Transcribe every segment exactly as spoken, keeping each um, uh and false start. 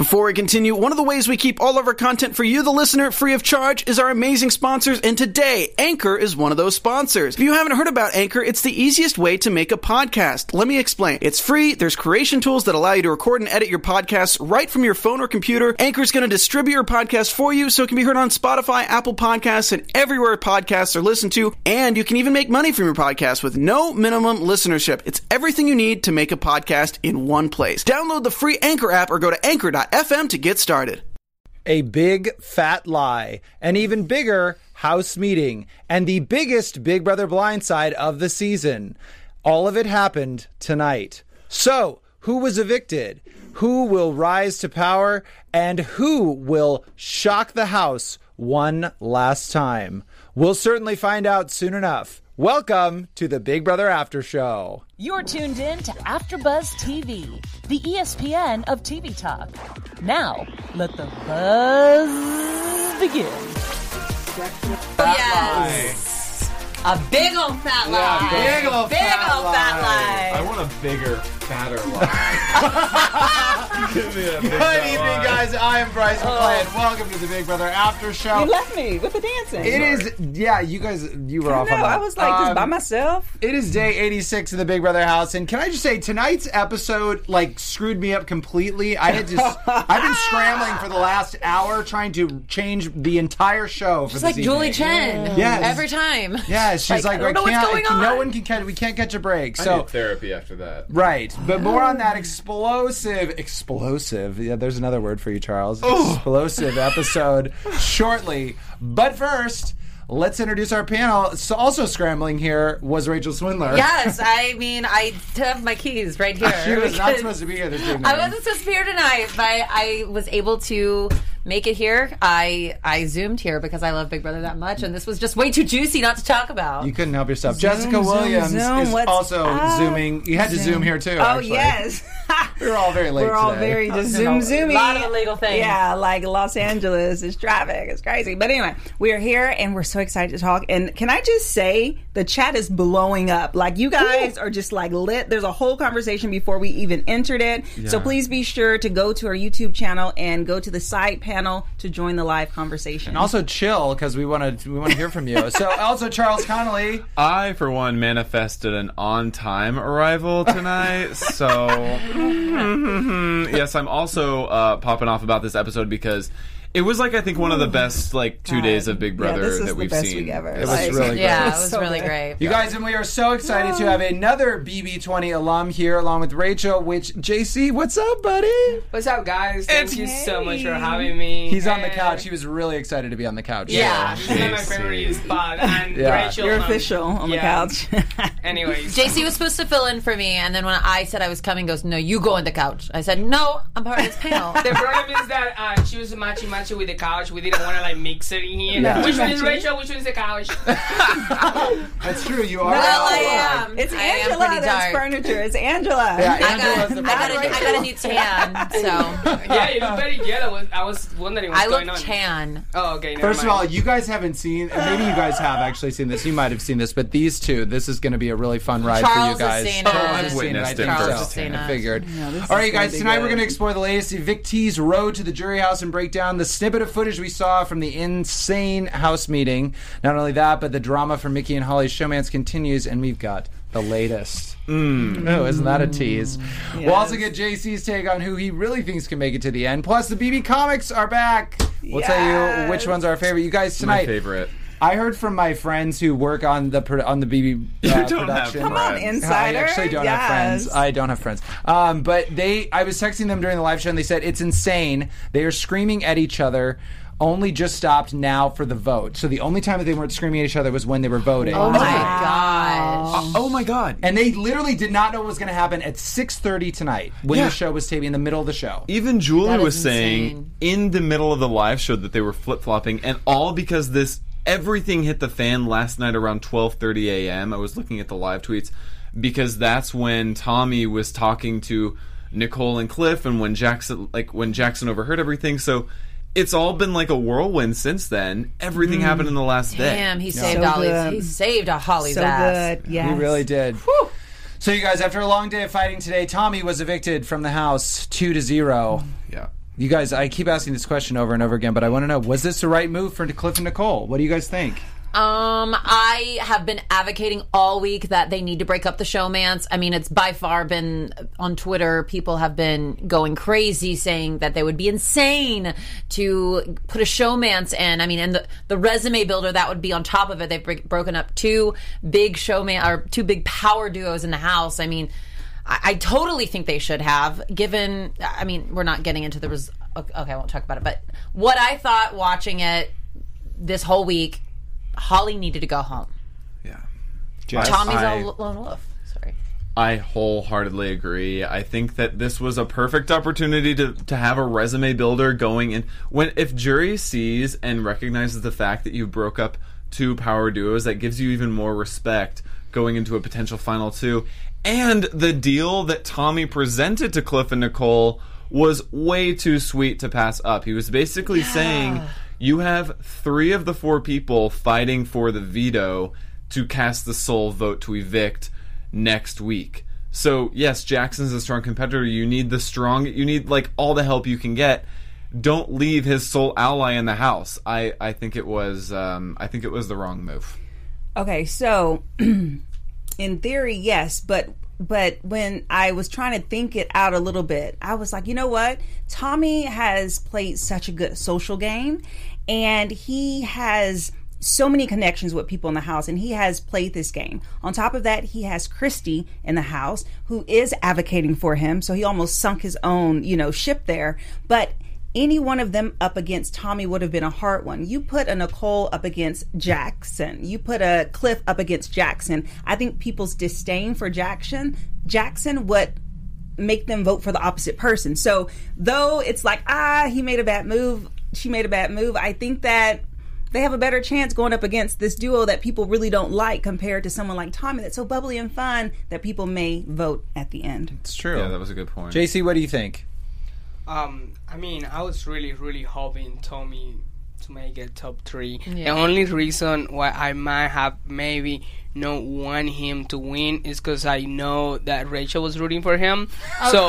Before we continue, one of the ways we keep all of our content for you, the listener, free of charge is our amazing sponsors, and today, Anchor is one of those sponsors. If you haven't heard about Anchor, it's the easiest way to make a podcast. Let me explain. It's free, there's creation tools that allow you to record and edit your podcasts right from your phone or computer. Anchor's going to distribute your podcast for you so it can be heard on Spotify, Apple Podcasts, and everywhere podcasts are listened to, and you can even make money from your podcast with no minimum listenership. It's everything you need to make a podcast in one place. Download the free Anchor app or go to anchor dot f m to get started. A big fat lie, an even bigger house meeting, and the biggest Big Brother blindside of the season. All of it happened tonight. So, who was evicted? Who will rise to power? And who will shock the house one last time? We'll certainly find out soon enough. Welcome to the Big Brother After Show. You're tuned in to AfterBuzz T V, the E S P N of T V talk. Now, let the buzz begin. Yes. A big old fat lie. Yeah, big old big fat old fat lie. I want a bigger, fatter lie. Give me a big Good fat evening, lie. guys. I am Bryce McClay. Welcome to the Big Brother After Show. You left me with the dancing. It is, yeah, you guys, you were off No, on that. I was like this Um, by myself. It is day eighty-six of the Big Brother house, and can I just say, tonight's episode, like, screwed me up completely. I had just, I've been scrambling for the last hour trying to change the entire show for It's this like Julie evening. Chen. Yes. Every time. Yeah, she's like, I don't know I what's can't, going I- no on. one can catch, we can't catch a break. I So, need therapy after that. right, but more on that explosive, explosive, yeah, there's another word for you, Charles. Explosive episode shortly. But first, let's introduce our panel. So also scrambling here was Rachel Swindler. Yes, I mean, I have my keys right here. She was not because supposed to be here this evening. I wasn't supposed to be here tonight, but I was able to make it here. I I zoomed here because I love Big Brother that much, and this was just way too juicy not to talk about. You couldn't help yourself. Zoom, Jessica zoom, Williams zoom, is what's also up? zooming. You had to zoom here too. Oh, actually. yes. We were all very late We're all today. very just You know, zoom, zoomy. A lot of illegal things. Yeah, like Los Angeles is traffic. It's crazy. But anyway, we are here and we're so excited to talk. And can I just say, the chat is blowing up. Like, you guys are just like lit. There's a whole conversation before we even entered it. So please be sure to go to our YouTube channel and go to the side panel to join the live conversation. And also chill because we want to we want to hear from you. So also Charles Connolly. I, for one, manifested an on-time arrival tonight, so... yes, I'm also uh, popping off about this episode because it was, like, I think one of the best, like, two God. days of Big Yeah, Brother this is that the we've best seen. week ever. It was Like- really great. Yeah, it It's was so really good. great. You guys, and we are so excited to have another B B twenty alum here along with Rachel, which, J C, what's up, buddy? What's up, guys? Thank It's- you so much for having me. He's on the And- couch. He was really excited to be on the couch. Yeah. This is my favorite spot. And Yeah. Rachel, You're um, official on the yeah. couch. Anyways. J C was supposed to fill in for me, and then when I said I was coming, goes, no, you go on the couch. I said, no, I'm part of this panel. The problem is that uh, she was matchy matchy with the couch. We didn't want to like mix it in here. Yeah. Which one is Matchy. Rachel? Which one is the couch? That's true. You are. Well, I outside. am. It's I am Angela pretty that's dark. furniture. It's Angela. Yeah, I got, Angela's I, the got a, furniture. I got a new tan, so Yeah, you look very yellow. I was- I was wondering what's I going look on. tan. Oh, okay. Never First of mind. all, you guys haven't seen, and maybe you guys have actually seen this. You might have seen this, but these two, this is going to be a really fun ride Charles for you has guys. seen Charles it. has I've seen witnessed I it think Charles so. has seen I it. figured. Yeah, this All is right, guys. gonna be Tonight we're good. going to explore the latest evictees' road to the jury house and break down the snippet of footage we saw from the insane house meeting. Not only that, but the drama for Mickey and Holly's showmance continues, and we've got the latest. Mm. Oh, isn't that a tease? We'll also get J C's take on who he really thinks can make it to the end. Plus, the B B comics are back. We'll tell you Yes. which ones are our favorite. You guys My tonight. favorite. I heard from my friends who work on the pro- on the B B uh, You don't have production. Come on, friends. insider. I actually don't yes. have friends. I don't have friends. Um, but they, I was texting them during the live show, and they said it's insane. They are screaming at each other. Only just stopped now for the vote. So the only time that they weren't screaming at each other was when they were voting. Oh my Wow. gosh. Oh my god. And they literally did not know what was going to happen at six thirty tonight when Yeah. the show was taping, in the middle of the show. Even Julie That is was saying insane. in the middle of the live show that they were flip-flopping, and all because this everything hit the fan last night around twelve thirty a.m. I was looking at the live tweets because that's when Tommy was talking to Nicole and Cliff, and when Jackson like when Jackson overheard everything. So it's all been like a whirlwind since then. Everything happened in the last day. Damn, he saved So Holly's. good. He saved a Holly's So ass. good. Yes. He really did. So you guys, after a long day of fighting today, Tommy was evicted from the house two to zero. Yeah. You guys, I keep asking this question over and over again, but I want to know, was this the right move for Cliff and Nicole? What do you guys think? Um, I have been advocating all week that they need to break up the showmance. I mean, it's by far been on Twitter. People have been going crazy saying that they would be insane to put a showmance in. I mean, and the, the resume builder that would be on top of it. They've break, broken up two big showman or two big power duos in the house. I mean, I, I totally think they should have. Given, I mean, we're not getting into the res- okay, I won't talk about it. But what I thought watching it this whole week. Holly needed to go home. Yeah. Jess? Tommy's I, a lone wolf. Sorry. I wholeheartedly agree. I think that this was a perfect opportunity to, to have a resume builder going in. When if jury sees and recognizes the fact that you broke up two power duos, that gives you even more respect going into a potential final two. And the deal that Tommy presented to Cliff and Nicole was way too sweet to pass up. He was basically yeah. saying... You have three of the four people fighting for the veto to cast the sole vote to evict next week. So, yes, Jackson's a strong competitor. You need the strong... You need, like, all the help you can get. Don't leave his sole ally in the house. I, I think it was... Um, I think it was the wrong move. Okay, so, in theory, yes, but... But when I was trying to think it out a little bit, I was like, you know what? Tommy has played such a good social game, and he has so many connections with people in the house, and he has played this game. On top of that, he has Christy in the house who is advocating for him, so he almost sunk his own, you know, ship there. But any one of them up against Tommy would have been a hard one. You put a Nicole up against Jackson. You put a Cliff up against Jackson. I think people's disdain for Jackson, Jackson would make them vote for the opposite person. So though it's like, ah, he made a bad move, she made a bad move, I think that they have a better chance going up against this duo that people really don't like compared to someone like Tommy that's so bubbly and fun that people may vote at the end. It's true. Yeah, that was a good point. J C, what do you think? Um, I mean, I was really, really hoping Tommy to make it top three. Yeah. The only reason why I might have maybe not want him to win is because I know that Rachel was rooting for him. So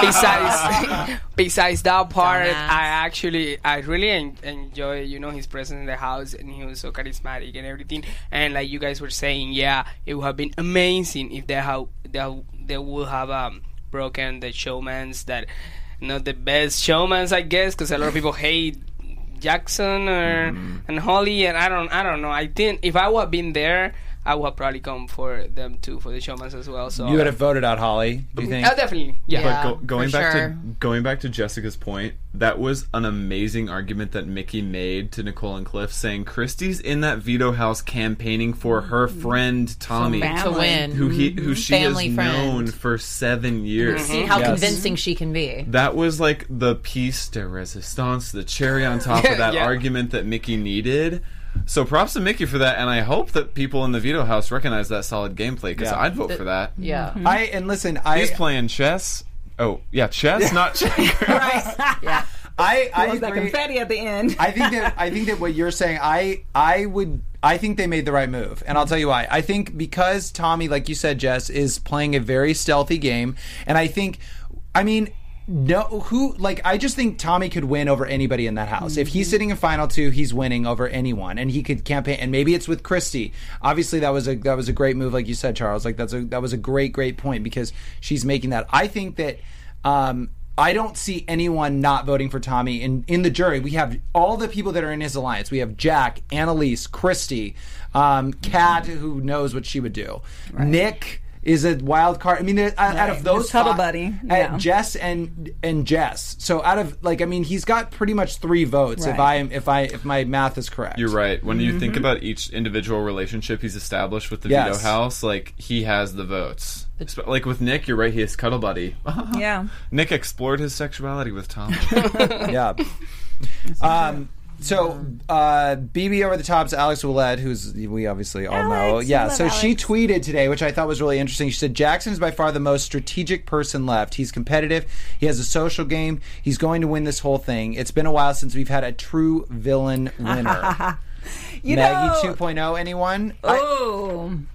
besides besides that part, Dumbass. I actually I really en- enjoy you know his presence in the house, and he was so charismatic and everything. And like you guys were saying, yeah, it would have been amazing if they have they, they would have um, broken the showmans that. Not the best showmans, I guess, because a lot of people hate Jackson or mm. and Holly, and I don't, I don't know. I think if I would have been there, I would have probably come for them too, for the showmans as well. So you would have voted out Holly. Do you think? Oh, definitely, yeah. Yeah. But go, going for back sure. to going back to Jessica's point, that was an amazing argument that Mickey made to Nicole and Cliff, saying Christy's in that veto house campaigning for her friend Tommy, to win. who he who she Family has friend. known for seven years. See how Yes. convincing she can be. That was like the piece de resistance, the cherry on top of that Yeah. argument that Mickey needed. So props to Mickey for that, and I hope that people in the veto house recognize that solid gameplay, because Yeah. I'd vote for that. Yeah. I and listen, I He's playing chess. Oh, yeah, chess, not checkers. Yeah. I I Was that agree. confetti at the end? I think that I think that what you're saying, I I would I think they made the right move, and I'll tell you why. I think because Tommy, like you said, Jess, is playing a very stealthy game, and I think, I mean. No, who like I just think Tommy could win over anybody in that house. Mm-hmm. If he's sitting in final two, he's winning over anyone, and he could campaign. And maybe it's with Christy. Obviously, that was a that was a great move, like you said, Charles. Like that's a that was a great great point because she's making that. I think that. Um, I don't see anyone not voting for Tommy in, in the jury. We have all the people that are in his alliance. We have Jack, Annalise, Christy, um, Kat, who knows what she would do, right. Nick. Is a wild card. I mean, right. out of those, His cuddle five, buddy, uh, yeah. Jess and and Jess. So out of like, I mean, he's got pretty much three votes. Right. If I am, if I, if my math is correct, You're right. When Mm-hmm. you think about each individual relationship he's established with the Yes. veto house, like he has the votes. Like with Nick, you're right. He is cuddle buddy. Yeah. Nick explored his sexuality with Tom. yeah. Um. So, uh, B B Over the Top's Alex Willett, who's we obviously all know. Alex, Yeah, we love so she Alex. tweeted today, which I thought was really interesting. She said, Jackson is by far the most strategic person left. He's competitive. He has a social game. He's going to win this whole thing. It's been a while since we've had a true villain winner. You Maggie know, two point oh, anyone? I- Oh,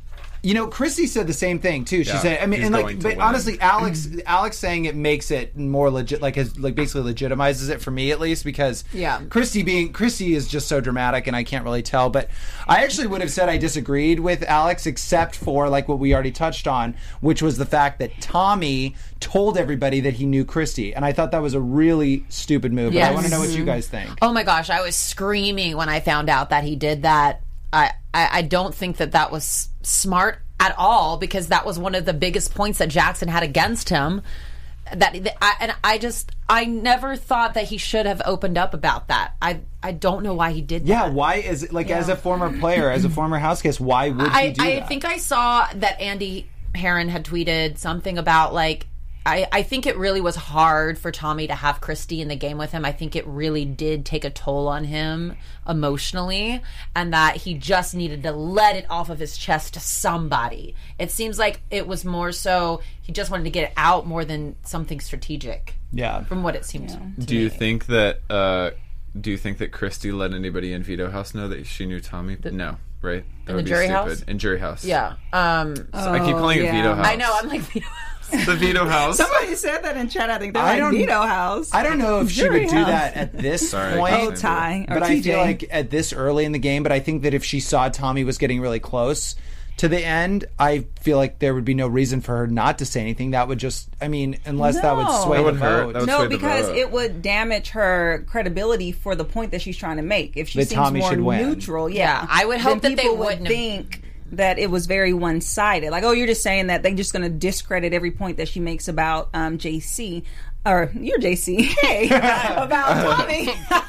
You know, Christy said the same thing too. She Yeah, said, I mean, he's and like, going to but win. honestly, Alex, Alex saying it makes it more legit, like, has, like basically legitimizes it for me at least because Yeah. Christy being Christy is just so dramatic, and I can't really tell. But I actually would have said I disagreed with Alex, except for like what we already touched on, which was the fact that Tommy told everybody that he knew Christy, and I thought that was a really stupid move. But I Yes. want to know what you guys think. Oh my gosh, I was screaming when I found out that he did that. I, I, I don't think that that was smart at all because that was one of the biggest points that Jackson had against him. That, that I, and I just I never thought that he should have opened up about that. I I don't know why he did that. Yeah, why is it like as a former player, as a former house guest, why would he I, do I that? think I saw that Andy Herron had tweeted something about like I, I think it really was hard for Tommy to have Christy in the game with him. I think it really did take a toll on him emotionally, and that he just needed to let it off of his chest to somebody. It seems like it was more so he just wanted to get it out more than something strategic. Yeah. From what it seemed to Do me. you think that? Uh, do you think that Christy let anybody in Veto House know that she knew Tommy? no, right? That in would the be jury stupid. house? In Jury House. Yeah. Um, So I keep calling it yeah. Veto House. I know. I'm like, the Veto House. Somebody said that in chat. I think they're I like don't- Veto House. I don't know if she Jury would do House. that at this Sorry, point. I Oh, can't Ty. Or But I T J. feel like at this early in the game, but I think that if she saw Tommy was getting really close to the end, I feel like there would be no reason for her not to say anything. That would just, I mean, unless that would No. sway That the would hurt. vote. That would No, sway the because vote. it would damage her credibility for the point that she's trying to make. If she That seems Tommy more should win. neutral, yeah. Yeah, I would hope then that they people would wouldn't have- think that it was very one-sided. Like, oh, you're just saying that they're just going to discredit every point that she makes about um, J C. Or, you're J C. Hey, about Tommy.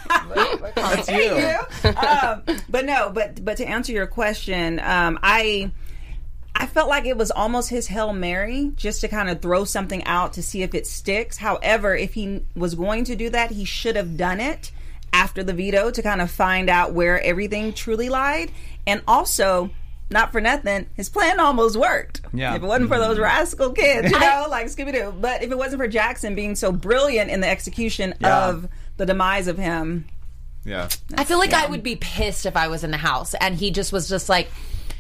That's you. Hey, you. Um, but no, but but to answer your question, um, I... I felt like it was almost his Hail Mary just to kind of throw something out to see if it sticks. However, if he was going to do that, he should have done it after the veto to kind of find out where everything truly lied. And also, not for nothing, his plan almost worked. Yeah. If it wasn't for those rascal kids, you know, like Scooby-Doo. But if it wasn't for Jackson being so brilliant in the execution Yeah. of the demise of him. Yeah. I feel like I would be pissed if I was in the house and he just was just like,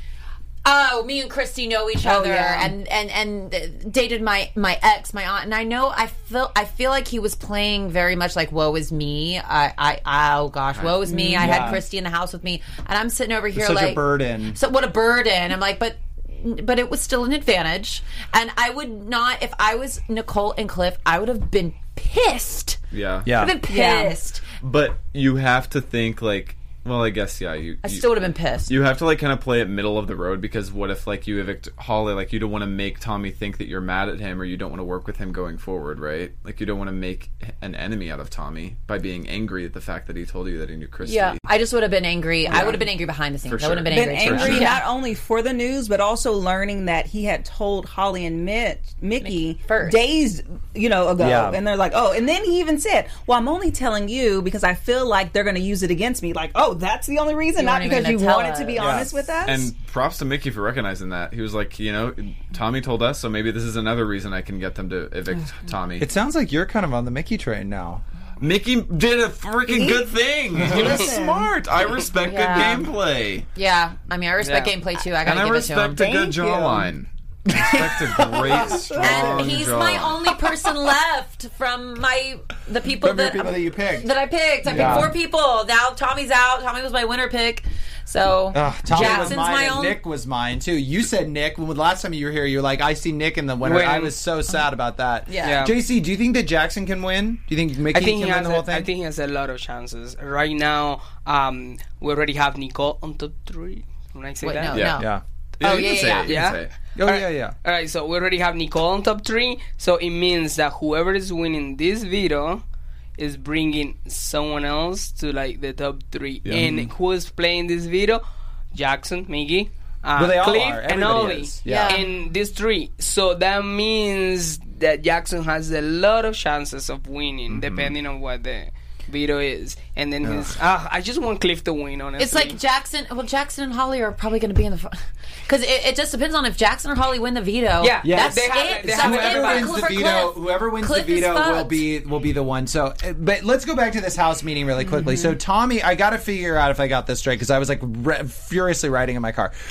oh, me and Christy know each Oh, other, yeah. and, and and dated my my ex, my aunt, and I know I feel I feel like he was playing very much like woe is me. I I oh gosh, woe is me. I Yeah. had Christy in the house with me, and I'm sitting over here Such like a burden. So what a burden. I'm like, but. But it was still an advantage, and I would not. If I was Nicole and Cliff, I would have been pissed. Yeah. Yeah. I'd have been Yeah. pissed. But you have to think like, well, I guess yeah. You. I you- still would have been pissed. You have to like kind of play it middle of the road because what if like you evict Holly, like you don't want to make Tommy think that you're mad at him or you don't want to work with him going forward, right? Like you don't want to make an enemy out of Tommy by being angry at the fact that he told you that he knew Christy. Yeah, I just would have been angry. I would have been angry behind the scenes. For I would have sure. been Been angry. angry Yeah. not only for the news, but also learning that he had told Holly and Mitch, Mickey Mickey first. days, you know, ago, Yeah. and they're like, "Oh," and then he even said, "Well, I'm only telling you because I feel like they're going to use it against me." Like, "Oh, that's the only reason, You not weren't even because you gonna tell wanted to be us. honest with us." And props to Mickey for recognizing that. He was like, you know, Tommy told us, so maybe this is another reason I can get them to evict Tommy. It sounds like you're kind of on the Mickey train now. Mickey did a freaking good thing. He was Listen. smart. I respect Yeah. good gameplay. Yeah, I mean, I respect Yeah. gameplay too. I And gotta I give it to him. respect a good Thank you. jawline. Respect a great, strong And he's jaw. my only person left from my the people From the that people that you picked. that I picked. I Yeah. picked four people. Now Tommy's out. Tommy was my winner pick. So Ugh, Tommy Jackson's was mine my and only. Nick was mine too. You said Nick. When the last time you were here, you were like, I see Nick in the winner. When- I was so sad about that. Yeah. Yeah. J C, do you think that Jackson can win? Do you think Mickey I think can he win has. the whole A, thing? I think he has a lot of chances right now. Um, we already have Nicole on top three. When I say Wait, that, no, Yeah. no. yeah. Oh, you yeah, can say yeah, it, you yeah. can say it. Oh, Alright. yeah, yeah. All right, so we already have Nicole on top three. So it means that whoever is winning this veto is bringing someone else to like the top three. Yeah. And who is playing this veto? Jackson, Mickey, uh, Well, they all Cliff, are. and Everybody Ollie. is. Yeah. Yeah. And these three. So that means that Jackson has a lot of chances of winning, depending on what the veto is. And then his. Ah, I just want Cliff to win, honestly. It's like Jackson. Well, Jackson and Holly are probably going to be in the because it, it just depends on if Jackson or Holly win the veto. Yeah, Yeah. that's they have- it. they That's have it Whoever for wins Cliff the or veto, Cliff. whoever wins Cliff the is veto will fucked. be will be the one. So, uh, but let's go back to this house meeting really quickly. So, Tommy, I got to figure out if I got this straight because I was like re- furiously riding in my car.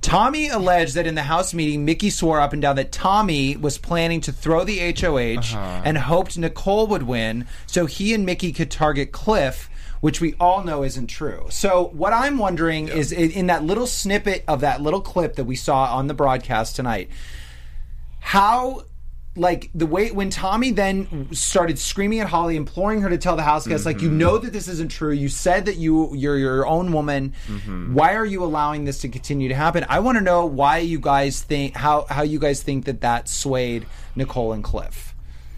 Tommy alleged that in the House meeting, Mickey swore up and down that Tommy was planning to throw the H O H Uh-huh. and hoped Nicole would win so he and Mickey could target Cliff, which we all know isn't true. So what I'm wondering yeah. is in, in that little snippet of that little clip that we saw on the broadcast tonight, how... like the way when Tommy then started screaming at Holly, imploring her to tell the house guests, mm-hmm. like, you know that this isn't true. You said that you you're your own woman. Mm-hmm. Why are you allowing this to continue to happen? I want to know why you guys think how how you guys think that that swayed Nicole and Cliff.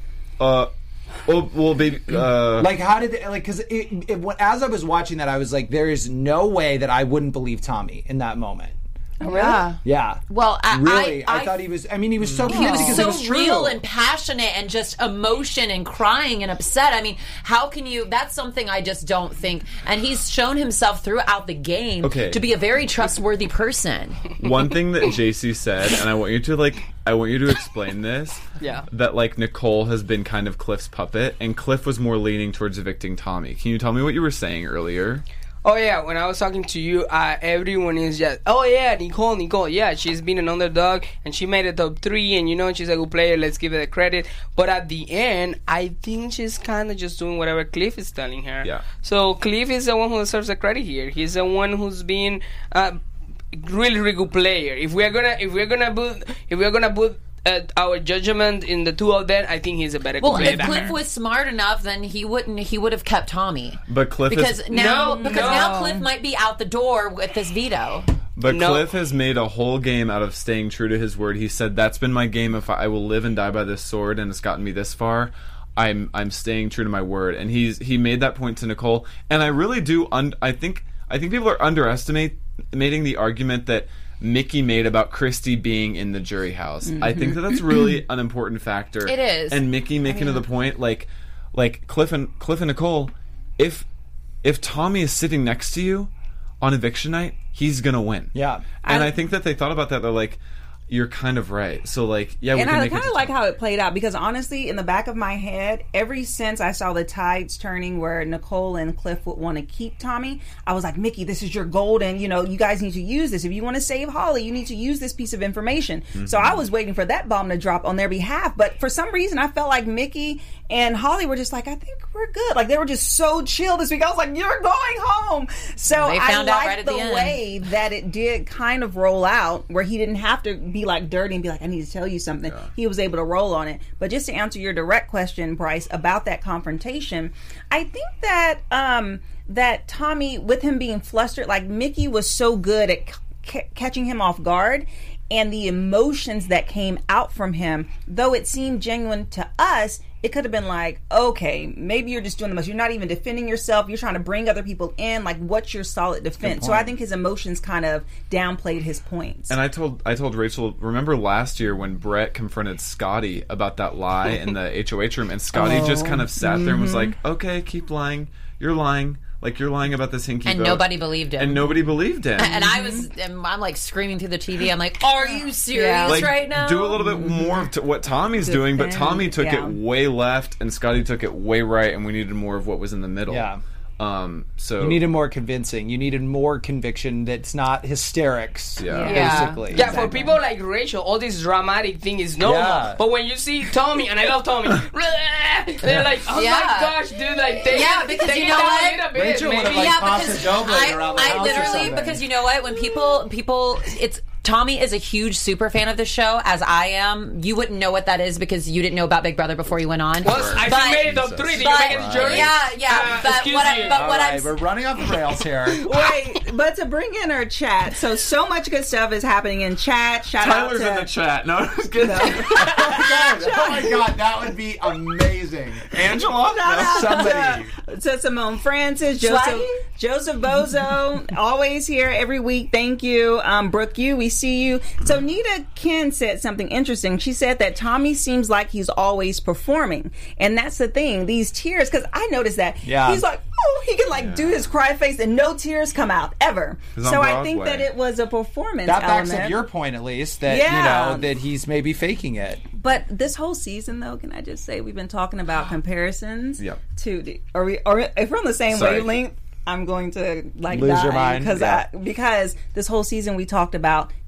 Uh. Well, well, baby. Uh, like, how did it, like? Because it, it, as I was watching that, I was like, there is no way that I wouldn't believe Tommy in that moment. Oh, really? Yeah. Well, I, really, I, I, I thought he was. I mean, he was so he pissed was because so it was true. real and passionate and just emotion and crying and upset. I mean, how can you? That's something I just don't think. And he's shown himself throughout the game okay. to be a very trustworthy person. One thing that J C said, and I want you to like, I want you to explain this. Yeah. That like Nicole has been kind of Cliff's puppet, and Cliff was more leaning towards evicting Tommy. Can you tell me what you were saying earlier? Oh yeah, when I was talking to you, uh, everyone is just, oh yeah, Nicole, Nicole, yeah, she's been an underdog, and she made a top three, and you know, she's a good player, let's give her the credit. But at the end, I think she's kind of just doing whatever Cliff is telling her. Yeah. So Cliff is the one who deserves the credit here. He's the one who's been a really, really good player. If we're gonna, if we're gonna put, if we're gonna put Uh, our judgment in the two of them, I think he's a better well, player if than Cliff her. was smart enough, then he wouldn't. He would have kept Tommy. But Cliff because is, now No, because no. now Cliff might be out the door with this veto. But No. Cliff has made a whole game out of staying true to his word. He said, "That's been my game. If I, I will live and die by this sword, and it's gotten me this far, I'm I'm staying true to my word." And he's he made that point to Nicole, and I really do. Un- I think I think people are underestimating the argument that Mickey made about Christy being in the jury house. Mm-hmm. I think that that's really an important factor. It is. And Mickey making I mean, to the point, like, like Cliff and Cliff and Nicole, if if Tommy is sitting next to you on eviction night, he's gonna win. Yeah. And I, I think that they thought about that. They're like, you're kind of right. So, like, yeah, we and can I make it. kind of like how it played out because honestly, in the back of my head, ever since I saw the tides turning where Nicole and Cliff would want to keep Tommy, I was like, Mickey, this is your golden, you know, you guys need to use this. If you want to save Holly, you need to use this piece of information. Mm-hmm. So I was waiting for that bomb to drop on their behalf. But for some reason, I felt like Mickey and Holly were just like, I think we're good. Like, they were just so chill this week. I was like, you're going home. So they I found out liked right at the, the end. way that it did kind of roll out where he didn't have to be like dirty and be like, I need to tell you something. Yeah. He was able to roll on it. But just to answer your direct question, Bryce, about that confrontation, I think that um, that Tommy, with him being flustered, like Mickey was so good at c- catching him off guard, and the emotions that came out from him, though it seemed genuine to us, it could have been like, okay, maybe you're just doing the most. You're not even defending yourself. You're trying to bring other people in. Like, what's your solid defense? So I think his emotions kind of downplayed his points. And I told I told Rachel, remember last year when Brett confronted Scotty about that lie in the H O H room, and Scotty oh, just kind of sat mm-hmm. there and was like, okay, keep lying. You're lying. Like, you're lying about this hinky And vote. nobody believed him. And nobody believed him. And I was, and I'm like screaming through the T V. I'm like, are you serious Yeah. Like, right now? do a little bit more of t- what Tommy's doing, but Tommy took yeah. it way left, and Scotty took it way right, and we needed more of what was in the middle. Yeah. Um, so You needed more convincing. You needed more conviction that's not hysterics. Yeah. Yeah. Basically. Yeah, Exactly. for people like Rachel, all this dramatic thing is normal. Yeah. But when you see Tommy, and I love Tommy, they're like, oh Yeah. my gosh, dude, like, take Yeah, it, because take you it know down what? a little bit, Rachel would've, maybe. like, yeah, tossed because a dough blade I, around the I house or literally something. because you know what, when people people it's Tommy is a huge super fan of the show, as I am. You wouldn't know what that is because you didn't know about Big Brother before you went on. Well, I But- still made it top three. Did you but- make it to jury? Yeah, yeah. Uh, but excuse what, I, you. but All what right, I'm we're running off the rails here. Wait, but to bring in our chat, so so much good stuff is happening in chat. Shout Tyler's out to in the chat. No, it's good. Oh my god, that would be amazing. Angela? Shout out Somebody. to, to Simone Francis, Joseph Swaggy? Joseph Bozo, always here every week. Thank you, um, Brooke. You, we see you. So Nita Ken said something interesting. She said that Tommy seems like he's always performing, and that's the thing. These tears, because I noticed that Yeah. he's like, oh, he can like do his cry face, and no tears come out ever. He's on So I think Broadway. that it was a performance. That backs element. up your point, at least, that Yeah. you know that he's maybe faking it. But this whole season, though, can I just say we've been talking about comparisons Yep. to the, are we, are, if we're on the same Sorry. wavelength, I'm going to like Lose die your mind? because Yeah. I because this whole season we talked about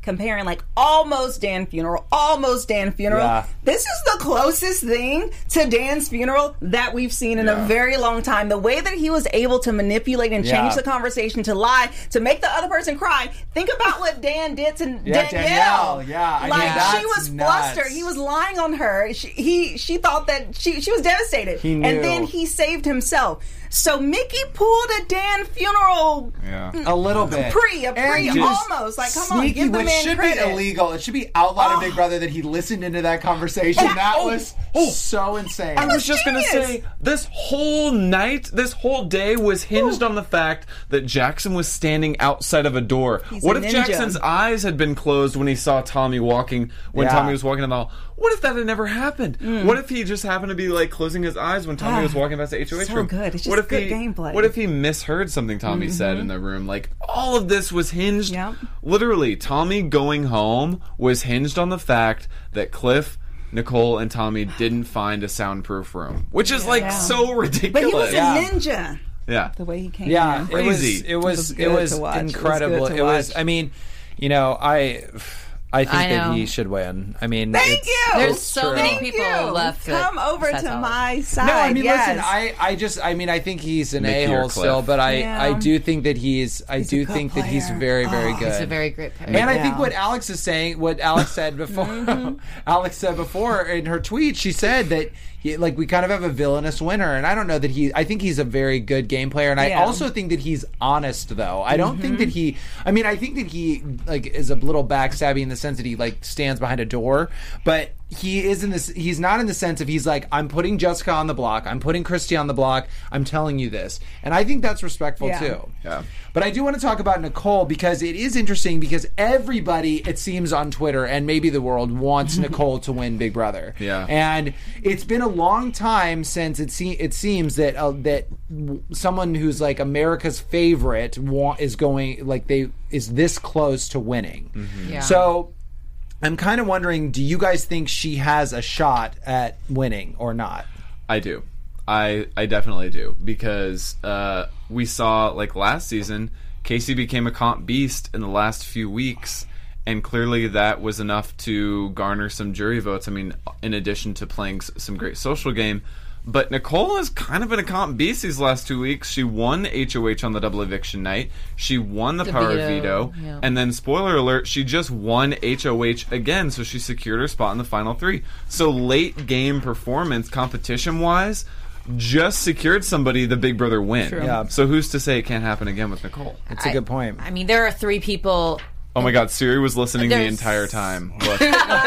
comparing like almost Dan funeral, almost Dan funeral. Yeah. This is the closest thing to Dan's funeral that we've seen in Yeah. a very long time. The way that he was able to manipulate and change Yeah. the conversation, to lie, to make the other person cry. Think about what Dan did to Yeah, Danielle. Danielle, yeah, I like mean, that's she was nuts. flustered. He was lying on her. She, he she thought that she she was devastated. He knew. And then he saved himself. So Mickey pulled a Dan funeral Yeah. A little bit. pre, a pre, And just almost. Like, come on, sneaky, give the which man should credit. be illegal. It should be outlawed in Oh. Big Brother that he listened into that conversation. Yeah. That Oh. was Oh. so insane. I was just going to genius. say, this whole night, this whole day was hinged on the fact that Jackson was standing outside of a door. He's what a if ninja. Jackson's eyes had been closed when he saw Tommy walking, when Yeah. Tommy was walking in the hall? What if that had never happened? Mm. What if he just happened to be like closing his eyes when Tommy Ah, was walking past the H O H so room? good. It's just what if good he, gameplay. What if he misheard something Tommy said in the room? Like, all of this was hinged. Yep. Literally, Tommy going home was hinged on the fact that Cliff, Nicole, and Tommy didn't find a soundproof room, which is like Yeah. so ridiculous. But he was a Yeah. ninja. yeah. The way he came Yeah, in. it was. Crazy. It was. It It was was, good to watch. It was good incredible. to It was. watch. I mean, you know, I. I think I that know. he should win. I mean, Thank it's, you. There's it's so true. many Thank people you. left that- Come over that's to all. my side. No, I mean, yes. listen, I, I just, I mean, I think he's an Mickey a or hole Cliff. still, but I, Yeah. I do think that he's, I He's a do good think that he's player. very, very Oh, good. He's a very great player. And I Yeah. think what Alex is saying, what Alex said before, Alex said before in her tweet, she said that he, like, we kind of have a villainous winner, and I don't know that he. I think he's a very good game player, and I Yeah. also think that he's honest. Though I don't think Mm-hmm. that he. I mean, I think that he like is a little backstabby in the sense that he like stands behind a door, but he is in this. He's not in the sense of he's like, I'm putting Jessica on the block, I'm putting Christy on the block, I'm telling you this, and I think that's respectful Yeah. too. Yeah. But I do want to talk about Nicole because it is interesting because everybody, it seems on Twitter and maybe the world, wants Nicole to win Big Brother. Yeah. And it's been a long time since it, se- it seems that uh, that w- someone who's like America's favorite wa- is going, like they is this close to winning. Yeah. So I'm kind of wondering, do you guys think she has a shot at winning or not? I do. I I definitely do because uh, we saw like last season, Casey became a comp beast in the last few weeks, and clearly that was enough to garner some jury votes. I mean, in addition to playing s- some great social game. But Nicole has kind of been a comp beast these last two weeks. She won H O H on the double eviction night. She won the, The power veto, of veto. yeah. And then, spoiler alert, she just won H O H again, so she secured her spot in the final three. So late game performance, competition-wise, just secured somebody the Big Brother win. True. Yeah. So who's to say it can't happen again with Nicole? It's a good point. I mean, there are three people. Oh my God, Siri was listening the There's- entire time. Look.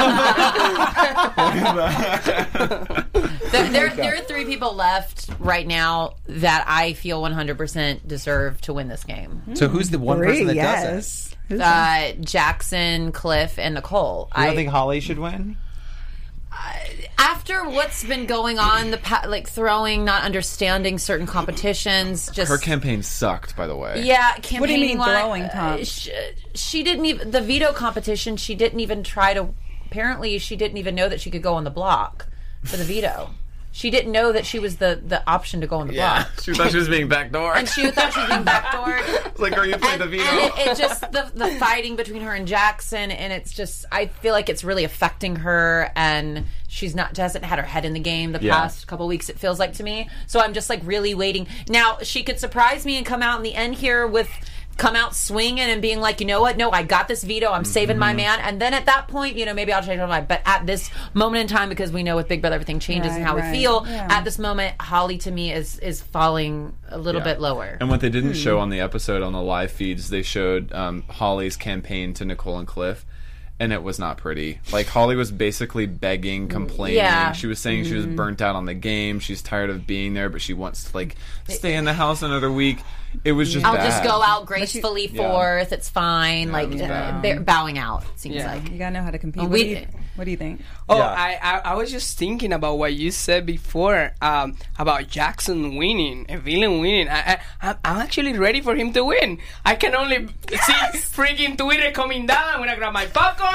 There, there, there are three people left right now that I feel one hundred percent deserve to win this game. So who's the one Three, person that yes. Who's Uh, Jackson, Cliff, and Nicole. doesn't? You don't I, think Holly should win? after what's been going on, the pa- like throwing, not understanding certain competitions, just Her campaign sucked, by the way. yeah. Campaigning What do you mean wise, throwing uh, comps? She, she didn't even the veto competition. She didn't even try to. Apparently, she didn't even know that she could go on the block for the veto. She didn't know that she was the, the option to go on the Yeah, block. she thought she was being backdoored. And she thought she was being backdoored. It's like, are you playing And, the veto? and it, it just the the fighting between her and Jackson, and it's just I feel like it's really affecting her, and she's not hasn't had her head in the game the Yeah. past couple weeks. It feels like to me, so I'm just like really waiting. Now she could surprise me and come out in the end here with. Come out swinging and being like, you know what? No, I got this veto. I'm saving Mm-hmm. my man. And then at that point, you know, maybe I'll change my mind. But at this moment in time, because we know with Big Brother everything changes and Right, how right. we feel, Yeah. at this moment, Holly to me is is falling a little Yeah. bit lower. And what they didn't Hmm. show on the episode on the live feeds, they showed um, Holly's campaign to Nicole and Cliff, and it was not pretty. Like, Holly was basically begging, complaining. Yeah. She was saying she was burnt out on the game. She's tired of being there, but she wants to like stay in the house another week. It was just I'll bad. just go out gracefully Yeah. forth. It's fine. like was uh, bad. ba- bowing out. It seems Yeah. like. You gotta know how to compete. We- what, do you, what do you think? Oh, Yeah. I, I I was just thinking about what you said before um, about Jackson winning, a villain winning. I, I I'm, I'm actually ready for him to win. I can only yes! see freaking Twitter coming down. I'm gonna grab my popcorn.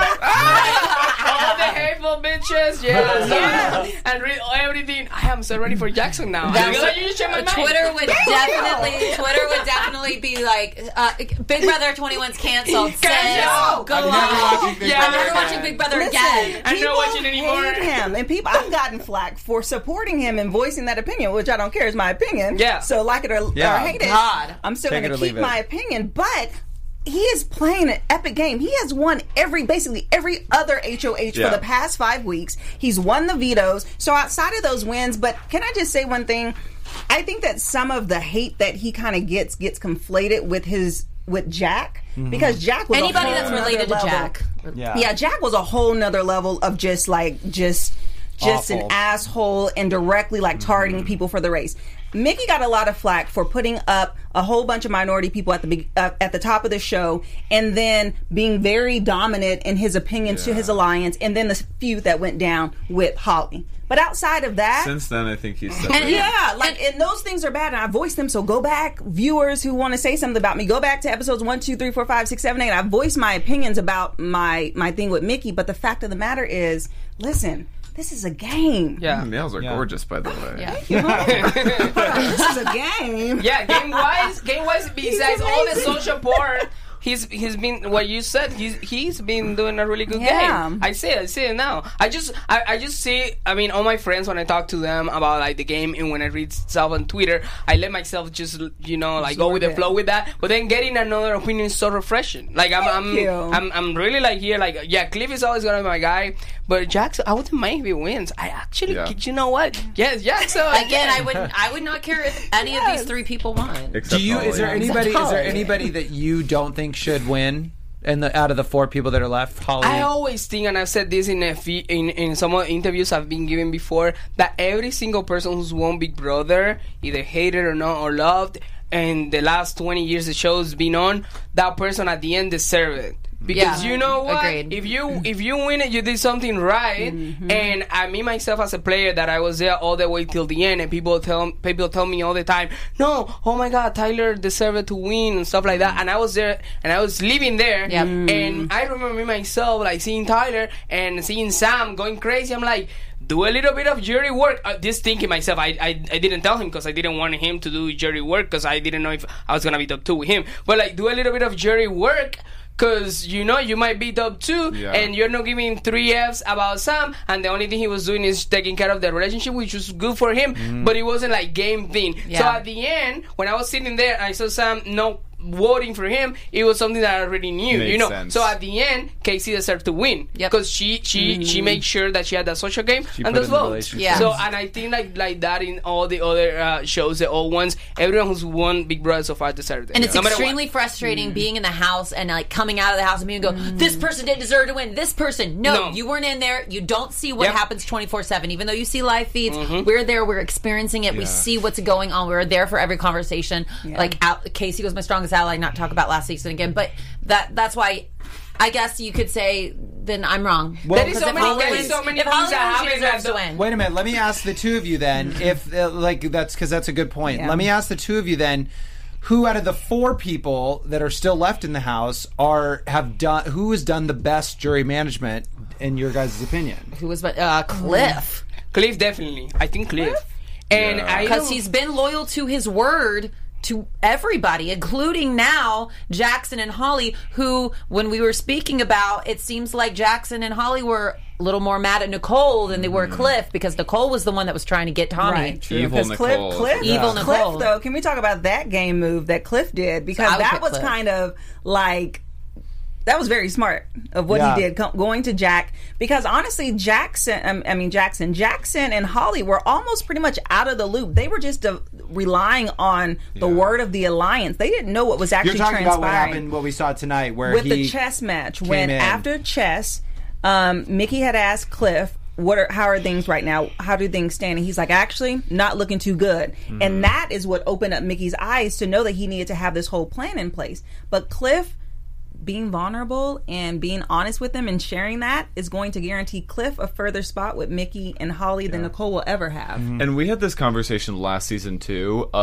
All the hateful bitches, yes, yes. and read everything. I am so ready for Jackson now. That's what, you my Twitter would definitely, Twitter would definitely be like, uh, Big Brother twenty-one's canceled. Cancel. Go I'm never watching Big yeah, Brother I'm never again. watching Big Brother Listen, again. I'm not watching anymore. Hate him, and people. I've gotten flack for supporting him and voicing that opinion, which I don't care. Is my opinion. Yeah. So like it or, Yeah. or hate it, God. I'm still Take going it to or keep leave it. my opinion. But he is playing an epic game. He has won every, basically every other H O H Yeah. for the past five weeks. He's won the vetoes. So outside of those wins, but can I just say one thing? I think that some of the hate that he kind of gets gets conflated with his with Jack Mm-hmm. because Jack was Anybody a whole that's related to nother level. Jack. Yeah. Yeah, Jack was a whole nother level of just like just just Awful. an asshole and directly like targeting Mm-hmm. people for the race. Mickey got a lot of flack for putting up a whole bunch of minority people at the big, uh, at the top of the show, and then being very dominant in his opinions to his alliance, and then the feud that went down with Holly. But outside of that, Since then, I think he's and separated. yeah, like, and those things are bad, and I voiced them. So go back, viewers who want to say something about me, go back to episodes one, two, three, four, five, six, seven, eight. I voiced my opinions about my my thing with Mickey, but the fact of the matter is, listen, this is a game. Yeah. Your nails are Yeah. gorgeous, by the way. Yeah. This is a game. Yeah, game wise, game wise. Besides all the social part, he's he's been what you said. He's he's been doing a really good Yeah. game. I see it. I see it now. I just I, I just see. I mean, all my friends when I talk to them about like the game and when I read stuff on Twitter, I let myself just you know like go with the it. flow with that. But then getting another opinion is so refreshing. Like I'm I'm, you. I'm I'm really like here. Like yeah, Cliff is always gonna be my guy. But Jackson, I wouldn't mind if he wins. I actually, Yeah. you know what? Yes, Jackson. Again, I would I would not care if any of these three people won. Except Do you? Is there Holly. anybody? Is there Holly. anybody that you don't think should win? And the out of the four people that are left, Holly. I always think, and I've said this in a fe- in in some of the interviews I've been given before, that every single person who's won Big Brother, either hated or not or loved, and the last twenty years the show's been on, that person at the end deserve it. Because Yeah. you know what? Agreed. If you if you win it, you did something right. Mm-hmm. And I, me myself as a player, that I was there all the way till the end, and people tell people tell me all the time, no, oh my God, Tyler deserved to win and stuff like that. And I was there, and I was living there, Yep. and I remember me myself like seeing Tyler and seeing Sam going crazy. I'm like, do a little bit of jury work. Uh, just thinking myself, I, I I didn't tell him because I didn't want him to do jury work because I didn't know if I was gonna be top two with him. But like, do a little bit of jury work. Cause you know you might be top two, Yeah. and you're not giving three Fs about Sam, and the only thing he was doing is taking care of the relationship, which was good for him. Mm-hmm. But it wasn't like game thing. Yeah. So at the end, when I was sitting there, and I saw Sam no voting for him. It was something that I already knew, Makes you know. sense. So at the end, Casey deserved to win Yep. because she she she made sure that she had that social game She and put those in the votes. relationship. Yeah. So and I think like like that in all the other uh, shows, the old ones, everyone who's won Big Brother so far deserved it. And it's No matter extremely what. frustrating being in the house and like coming out of the house and being go, this person didn't deserve to win. This person, no, No. you weren't in there. You don't see what Yep. happens twenty-four seven. Even though you see live feeds, we're there. We're experiencing it. We see what's going on. We're there for every conversation. Like out, Casey was my strongest ally. Not talk about last season again, but that that's why. I guess you could say then I'm wrong. Well, There is so if many, Holly there is wins- so many if things Holly that wins, she happen deserves that to the- win. Wait a minute. Let me ask the two of you then. If uh, like that's because that's a good point. Yeah. Let me ask the two of you then. Who out of the four people that are still left in the house are have done? Who has done the best jury management in your guys' opinion? Who was but uh, Cliff? Cliff definitely. I think Cliff. And Yeah. I Because don't- he's been loyal to his word to everybody, including now Jackson and Holly, who, when we were speaking about, it seems like Jackson and Holly were a little more mad at Nicole than they were Cliff, because Nicole was the one that was trying to get Tommy. Right, true. Evil Because Cliff, Nicole. Cliff, Evil Cliff, Nicole. though, can we talk about that game move that Cliff did? Because I would that pick was Cliff. kind of like, that was very smart of what Yeah. he did, co- going to Jack. Because honestly, Jackson, um, I mean Jackson, Jackson and Holly were almost pretty much out of the loop. They were just uh, relying on the Yeah. word of the alliance. They didn't know what was actually You're talking about what transpiring. happened, what we saw tonight, where With he the chess match, came when in. after chess, um, Mickey had asked Cliff, "What are how are things right now? How do things stand?" And he's like, "Actually, not looking too good." Hmm. And that is what opened up Mickey's eyes to know that he needed to have this whole plan in place. But Cliff, being vulnerable and being honest with them and sharing that, is going to guarantee Cliff a further spot with Mickey and Holly than Nicole will ever have. Mm-hmm. And we had this conversation last season too of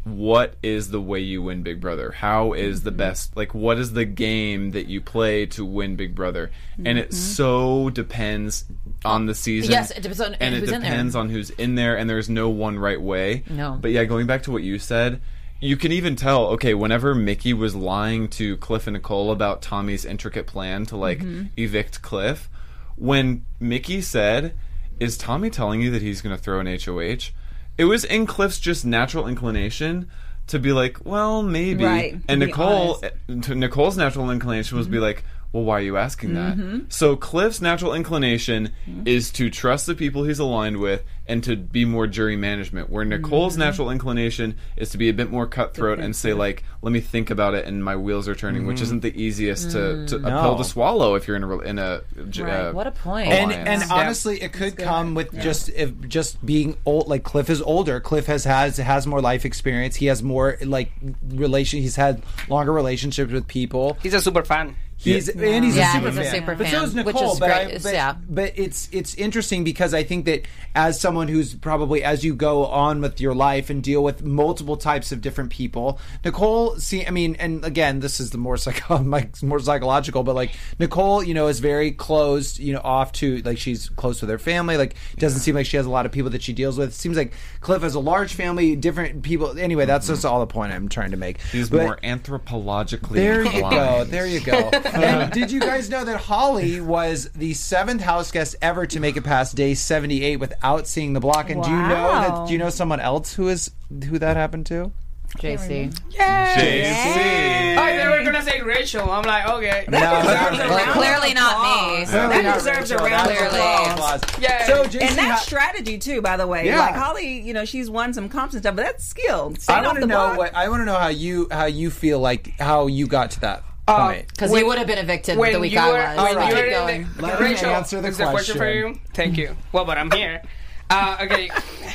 what is the way you win Big Brother? How is the best, like, what is the game that you play to win Big Brother? Mm-hmm. And it so depends on the season. Yes, it depends on and who's it in there. depends on who's in there, and there's no one right way. No. But yeah, going back to what you said, you can even tell, okay, whenever Mickey was lying to Cliff and Nicole about Tommy's intricate plan to, like, mm-hmm. evict Cliff, when Mickey said, is Tommy telling you that he's going to throw an H O H? It was in Cliff's just natural inclination to be like, well, maybe. Right. And Be Nicole, to Nicole's natural inclination was mm-hmm. be like, well, why are you asking that? Mm-hmm. So Cliff's natural inclination mm-hmm. is to trust the people he's aligned with and to be more jury management, where Nicole's mm-hmm. natural inclination is to be a bit more cutthroat and say, like, let me think about it and my wheels are turning, mm-hmm. which isn't the easiest mm-hmm. to, to no. a pill to swallow if you're in a in a right. uh, what a point. And alliance. and honestly, it could come with yeah. just if just being old. Like Cliff is older. Cliff has has has more life experience. He has more like relation. He's had longer relationships with people. He's a super fan. He's yeah. and he's yeah, a super he's fan. a super But fan, so is Nicole. which is but, great. I, but, yeah. but it's it's interesting because I think that as someone who's probably as you go on with your life and deal with multiple types of different people, Nicole. See, I mean, and again, this is the more psycho, more psychological, but like Nicole, you know, is very closed, you know, off to like she's close with her family. Like, it doesn't seem like she has a lot of people that she deals with. It seems like Cliff has a large family, different people. Anyway, that's just all the point I'm trying to make. He's but, more anthropologically there you aligned. go. There you go. And did you guys know that Holly was the seventh house guest ever to make it past day seventy-eight without seeing the block? And do you know that? Wow. Do you know someone else who is who that happened to? J C. Yay! J C. Oh, they were gonna say Rachel. I'm like, okay. No, deserves no, a no. round Clearly of not applause. me. Clearly That not deserves a Rachel. round of That's applause. applause. Yeah. So, J C, And that's how- strategy too, by the way. Yeah. Like Holly, you know, she's won some comps and stuff, but that's skill. I Staying off want to the know block. what I want to know how you how you feel like how you got to that Uh, point. Because he When- would have been evicted when the week you I were, was. when Alright. you Keep were going. in the, Let me Rachel, answer the is there a question for question. you? Thank you. Well, but I'm here. Uh, okay.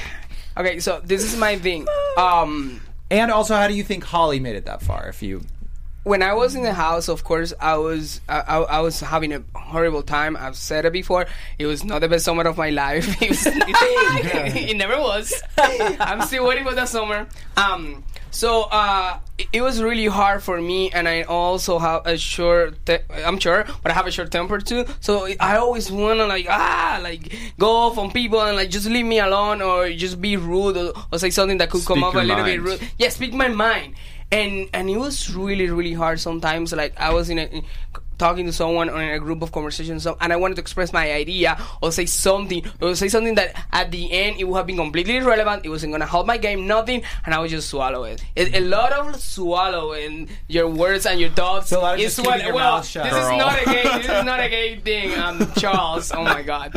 Okay, so this is my thing. Um, And also, how do you think Holly made it that far? If you when I was in the house, of course, I was I, I, I was having a horrible time. I've said it before. It was not the best summer of my life. It, was, it never was. I'm still waiting for that summer. Um, so uh, it, it was really hard for me, and I also have a short. Te- I'm sure, but I have a short temper too. So I always wanna like ah like go off on people and like just leave me alone or just be rude or, or say something that could Speak come off a your little mind. bit rude. Yeah, speak my mind. And and it was really really hard sometimes. Like I was in a in, talking to someone or in a group of conversations, so, and I wanted to express my idea or say something or say something that at the end it would have been completely irrelevant. It wasn't gonna help my game, nothing, and I would just swallow it. it a lot of swallowing your words and your thoughts. So a lot of is just keeping your well, mouth shut. this Girl. is not a gay. This is not a gay thing. Um, Charles. Oh my God.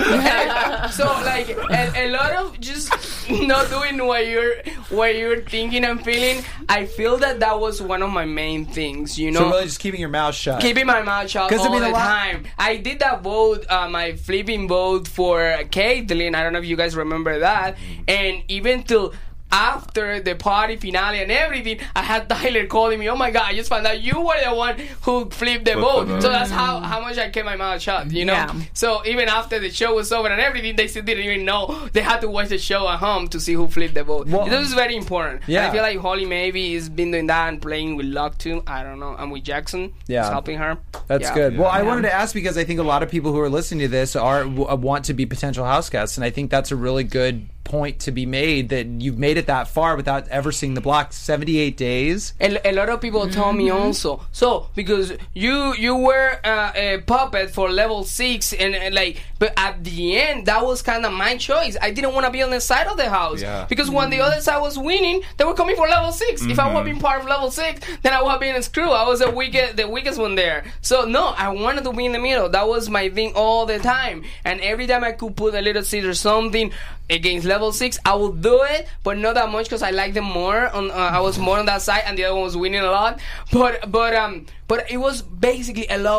So like a, a lot of just not doing what you're what you're thinking and feeling. I feel that that was one of my main things. You know, so really just keeping your mouth shut. keeping my mouth shut 'Cause, I all mean, a the lot- time. I did that vote, uh, my flipping vote for Caitlyn. I don't know if you guys remember that. And even till after the party finale and everything, I had Tyler calling me, oh my God, I just found out you were the one who flipped the Flipped vote. the vote. So that's how, how much I kept my mouth shut, you know? Yeah. So even after the show was over and everything, they still didn't even know. They had to watch the show at home to see who flipped the vote. Well, this is very important. yeah. I feel like Holly maybe has been doing that and playing with luck too. I don't know. And with Jackson, Yeah. it's helping her. That's Yeah. good. Well, I Yeah. wanted to ask because I think a lot of people who are listening to this are w- want to be potential house guests, and I think that's a really good point to be made that you've made it that far without ever seeing the block. seventy-eight days. A, a lot of people told me also. So because you you were uh, a puppet for level six and, and like, but at the end that was kind of my choice. I didn't want to be on the side of the house Yeah. because when the other side was winning, they were coming for level six. If I would have been part of level six, then I would have been a screw. I was the weakest the weakest one there. So no, I wanted to be in the middle. That was my thing all the time. And every time I could put a little seed or something against level six, I would do it, but not that much because I like them more. On uh, I was more on that side, and the other one was winning a lot. But but um but it was basically a lot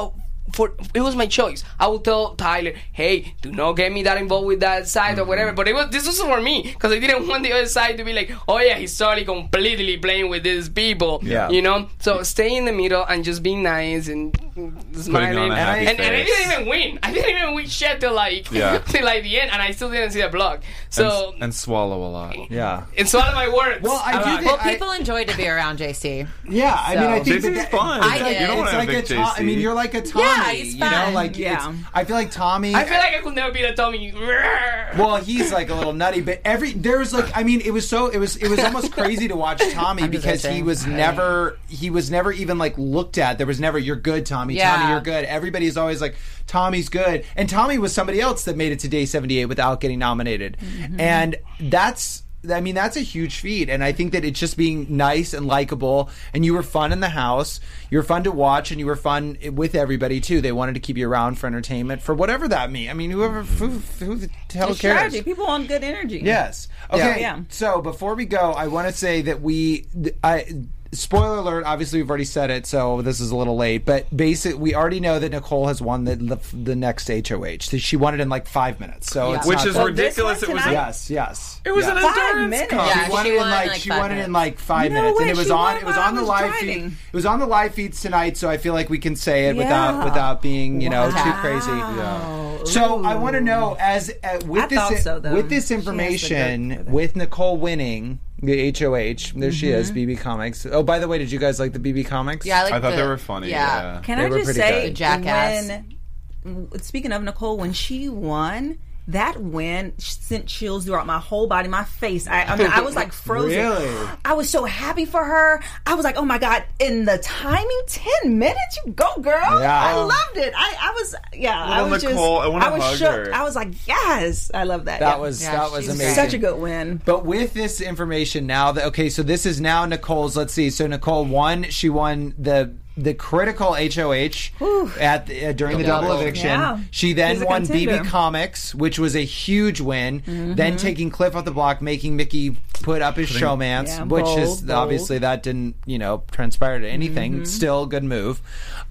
for it was my choice. I would tell Tyler, hey, do not get me that involved with that side mm-hmm. or whatever. But it was this was for me because I didn't want the other side to be like, oh yeah, he's totally completely playing with these people. Yeah. You know? So stay in the middle and just being nice and smiling. And, and, and I didn't even win. I didn't even win shit till like yeah. till like the end, and I still didn't see the blog. So and, and swallow a lot. Yeah. And swallow my words. Well, I do uh, think Well, I, people enjoy to be around J C. Yeah, I mean, I think J C's that, fun. I it's like, did. You don't it's wanna like have a big Tom, J C. I mean, you're like a Tommy. Yeah, he's you know, fun. like Yeah. it's, I feel like Tommy. I feel like I could never be the Tommy. Well, he's like a little nutty, but every there's like I mean, it was so it was it was almost crazy to watch Tommy because he was never he was never even like looked at. There was never you're good, Tommy. Yeah. Tommy, you're good. Everybody's always like Tommy's good, and Tommy was somebody else that made it to day seventy-eight without getting nominated, mm-hmm. and that's. I mean, that's a huge feat, and I think that it's just being nice and likable, and you were fun in the house, you were fun to watch, and you were fun with everybody, too. They wanted to keep you around for entertainment, for whatever that means. I mean, whoever, who, who the hell It's cares? strategy. People want good energy. Yes. Okay, Yeah. so before we go, I want to say that we... I. Spoiler alert, obviously we've already said it, so this is a little late, but basic, we already know that Nicole has won the the, the next H O H. She won it in like five minutes, so Yeah. it's Which not is that- ridiculous. this It was one a, Yes, yes. it was yes. an Five endurance minutes. comp. Yeah, She won she it in won in, like, like, she five won it in minutes. like five No minutes, way, and it was she on won it was while on the I was live driving. feed. It was on the live feeds tonight, so I feel like we can say it Yeah. without without being you know too Wow. crazy. Yeah. So I want to know as uh, with I this thought so, though. with this She has the dirt for information that. with Nicole winning the H O H. There she Mm-hmm. is, B B Comics. Oh, by the way, did you guys like the B B Comics? Yeah, I like I thought the, they were funny. Yeah. Yeah. Can They I were just pretty say, good. Jackass. when speaking of Nicole, when she won, that win sent chills throughout my whole body, my face. I, I mean, I was like frozen. Really? I was so happy for her. I was like, oh my god! In the timing, ten minutes, you go, girl. Yeah. I loved it. I, I was, yeah, I Little was Nicole, just, I wanna was hug shook. her. I was like, yes, I love that. That yeah. was Yeah, that was she's amazing. such a good win. But with this information now, that okay, so this is now Nicole's. Let's see. So Nicole won. She won the the critical H O H Whew. at the, uh, during the double Double. eviction. Yeah. She then She's a won B B contender. Comics, which was a huge win. Mm-hmm. Then taking Cliff off the block, making Mickey put up his showmance, Yeah, which bold, is bold. obviously that didn't you know transpire to anything. Mm-hmm. Still a good move,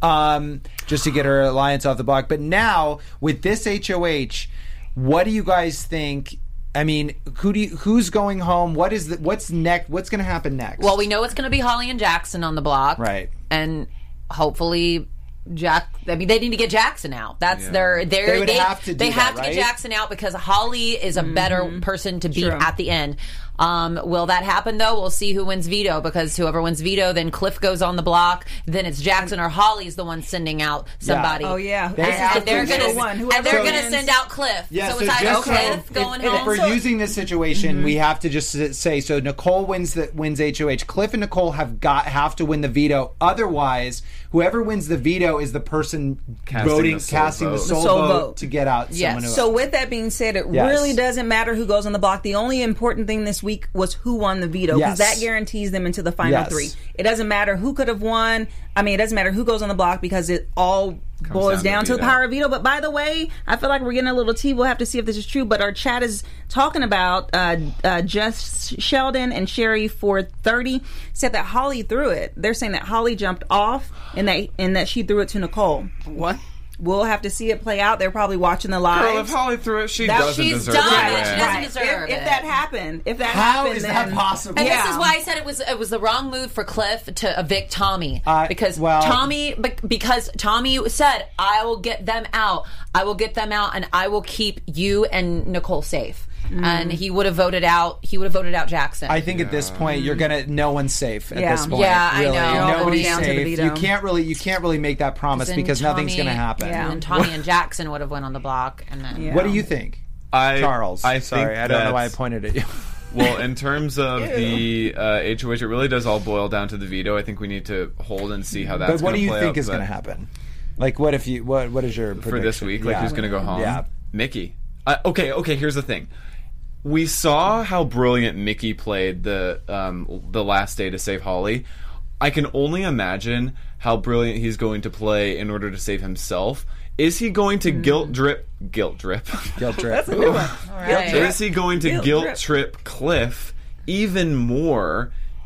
um, just to get her alliance off the block. But now with this H O H, what do you guys think? I mean, who do you, who's going home? What is the, what's next? What's going to happen next? Well, we know it's going to be Holly and Jackson on the block. Right. And hopefully Jack I mean they need to get Jackson out. That's Yeah. their their They would have to do they that, have to right? get Jackson out because Holly is a better person to beat True. at the end. Um, will that happen though? We'll see who wins veto because whoever wins veto, then Cliff goes on the block. Then it's Jackson or Holly's the one sending out somebody. Oh yeah, They This is have the And they're to crucial gonna one. and Whoever they're gonna wins- send out Cliff. Yeah, so, it's either just Cliff so going if, home. if we're using this situation, Mm-hmm. we have to just s- say so. Nicole wins the wins H O H. Cliff and Nicole have got have to win the veto. Otherwise, whoever wins the veto is the person Casting voting, the sole casting the vote. sole, The sole vote, vote. to get out. Yes. Someone who, So with that being said, it Yes. really doesn't matter who goes on the block. The only important thing this week was who won the veto because Yes. that guarantees them into the final Yes. three. It doesn't matter who could have won. I mean, it doesn't matter who goes on the block because it all boils down to down to the veto. power of veto. But by the way, I feel like we're getting a little tea. We'll have to see if this is true. But our chat is talking about uh, uh, Jess Sheldon and Sherry four thirty said that Holly threw it. They're saying that Holly jumped off and that and that she threw it to Nicole. What? We'll have to see it play out. They're probably watching the live. Girl, if Holly threw it, she That- doesn't she's deserve done. to She win. doesn't Right. deserve if, it. if that happened, if that how happened, is then, that possible? And Yeah. this is why I said it was it was the wrong move for Cliff to evict Tommy Uh, because well- Tommy bec- because Tommy said I will get them out, I will get them out, and I will keep you and Nicole safe. And he would have voted out. He would have voted out Jackson. I think at this point you're gonna. No one's safe at Yeah. this point. Yeah, I really. know. It all Nobody's comes down to the safe. veto. You can't really. You can't really make that promise Then because nothing's Tommy- gonna happen. Yeah. And Tommy and Jackson would have went on the block, and then Yeah. What do you think, I, Charles? I Sorry, think I don't know why I that's- pointed at you. Well, in terms of the uh, H O H, it really does all boil down to the veto. I think we need to hold and see how that's But what gonna do you play think out, is but going to happen? Like, what if you? What What is your prediction? for this week? Like, Yeah. who's going to go home? Yeah. Mickey. Uh, okay, okay. Here's the thing. We saw how brilliant Mickey played the um, the last day to save Holly. I can only imagine how brilliant he's going to play in order to save himself. Is he going to guilt drip? Guilt drip. Guilt trip. That's a new one. Right. Is he going to Guilt guilt trip. trip Cliff even more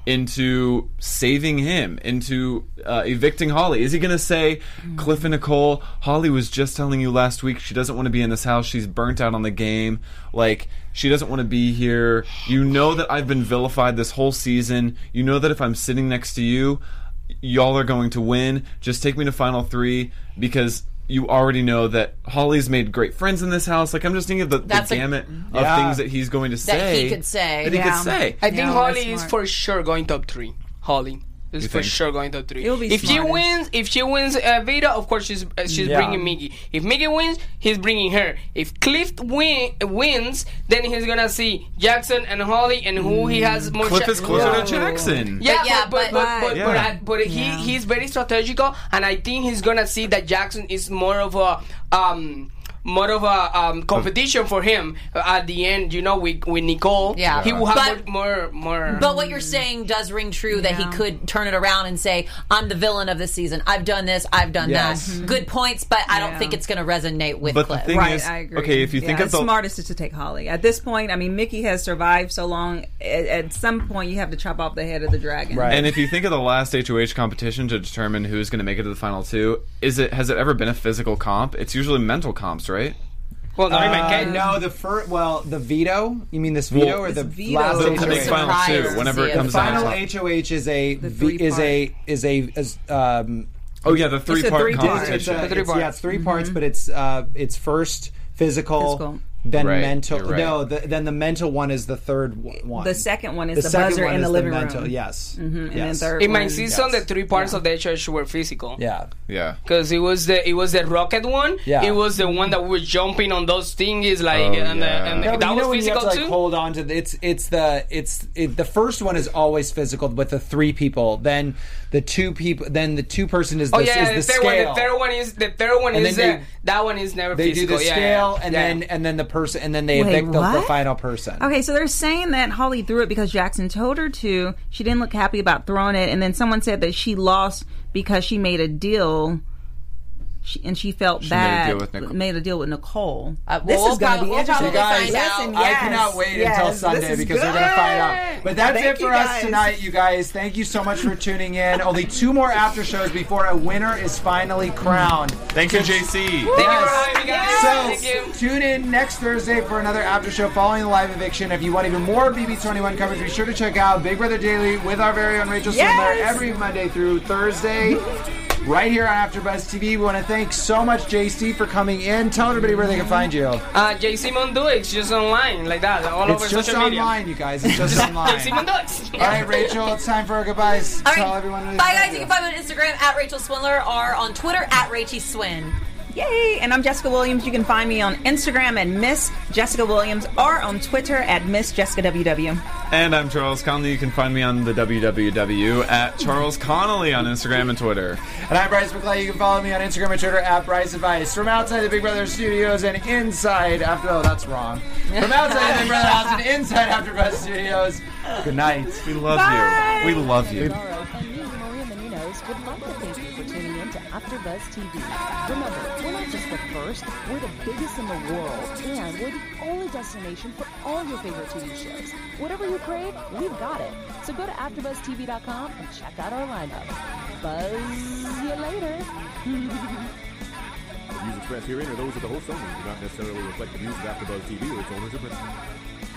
into saving him, into uh, evicting Holly? Is he going to say, Cliff and Nicole, Holly was just telling you last week she doesn't want to be in this house. She's burnt out on the game. Like, she doesn't want to be here. You know that I've been vilified this whole season. You know that if I'm sitting next to you, y'all are going to win. Just take me to Final Three, because you already know that Holly's made great friends in this house. Like, I'm just thinking of the, the That's a- gamut of Yeah. things that he's going to say. That he could say. That he Yeah. could say. I think Yeah, Holly that's is smart. for sure going top three. Holly is You for think? sure going top three. It'll be if she smartest. wins, if she wins uh, Vita, of course she's uh, she's Yeah. bringing Mickey. If Mickey wins, he's bringing her. If Cliff win, wins, then he's gonna see Jackson and Holly and who he has more. Cliff cha- is closer Yeah. to Jackson. Yeah, But yeah, but but but, but- but, Yeah. but, I- but he Yeah. he's very strategical, and I think he's gonna see that Jackson is more of a um more of a um, competition for him at the end. You know, with with Nicole, Yeah. he will have But- more more. more But what you're saying does ring true, that he Yeah. could turn it around and say, I'm the villain of this season. I've done this, I've done Yes. that. Good points, but I don't Yeah. think it's going to resonate with But the Cliff. thing Right, is, I agree. okay, if you yeah, think the of the smartest is to take Holly. At this point, I mean, Mickey has survived so long. At, at some point, you have to chop off the head of the dragon. Right. And if you think of the last H O H competition to determine who's going to make it to the final two, is it has it ever been a physical comp? It's usually mental comps, right? well, not even Uh, Ken. no, the first. Well, the veto. You mean this veto Well, or It's the veto. last The, H the O big H? final Surprise two, to whenever see it it. comes The down final to H O H is a The v- is three-part. a is a is um. Oh yeah, the three part three-part. competition. It's, a, The three it's, part. yeah, it's three parts, but it's uh, it's first physical, Physical. then Right, mental. you're right. No, the, then the mental one is the third w- one. The second one is The the, second buzzer one in is the living mental. room. Yes. Mhm, And then Yes. third In my one- season, yes. the three parts of the H O H were physical. Yeah. Yeah. Because it was the it was the rocket one. Yeah. It was the one that we were jumping on those things like Oh, and, the, yeah. and the, No, but that you know was when you have physical to like too. hold on to the, it's it's the it's it, the first one is always physical with the three people. Then the two people. Then the two person is the, Oh yeah, is the the third one. scale. The third one is the third one And is then uh, they- that one is never they physical. do the yeah, scale, yeah, and yeah. then and then the person, and then they Wait, evict the, the what? final person. Okay, so they're saying that Holly threw it because Jackson told her to. She didn't look happy about throwing it, and then someone said that she lost because she made a deal, she, and she felt She made a bad. deal with Nicole. made a deal with Nicole. Uh, this well, is going to we'll be prob- interesting, we'll probably guys. find Listen, out. I yes, cannot wait yes, until this Sunday is because we're going to good. find out. But that's Thank it for you, us guys. tonight, you guys. Thank you so much for tuning in. Only two more after shows before a winner is finally crowned. Thank you, J C. Thank you for having me, guys. So, Thank you. tune in next Thursday for another after show following the live eviction. If you want even more B B twenty-one coverage, be sure to check out Big Brother Daily with our very own Rachel Yes. Swindler every Monday through Thursday. Right here on AfterBuzz T V. We want to thank so much J C for coming in. Tell everybody where they can find you. Uh, J C Monduix, just online like that, all It's over just social media. online, you guys. It's just online. J C Monduix. All right, Rachel, it's time for our goodbyes. All Tell right. everyone. where they Bye, find guys. You can find me on Instagram at Rachel Swindler or on Twitter at Rachie Swin. Yay! And I'm Jessica Williams. You can find me on Instagram at Miss Jessica Williams or on Twitter at Miss Jessica W W. And I'm Charles Connolly. You can find me on the W W W at Charles Connolly on Instagram and Twitter. And I'm Bryce McClay. You can follow me on Instagram and Twitter at Bryce Advice. From outside the Big Brother studios and inside after oh that's wrong. From outside the Big Brother house and inside AfterBuzz studios. Good night. We love Bye. you. We love you. Tomorrow, and me, Maria Menounos, would like to thank you for tuning in to AfterBuzz T V. Remember, we're not just the first, we're the biggest in the world, and we're the only destination for all your favorite T V shows. Whatever you crave, we've got it. So go to after buzz T V dot com and check out our lineup. Buzz you later. The views expressed herein are those of the host only and do not necessarily reflect the views of AfterBuzz T V or its owners or principals.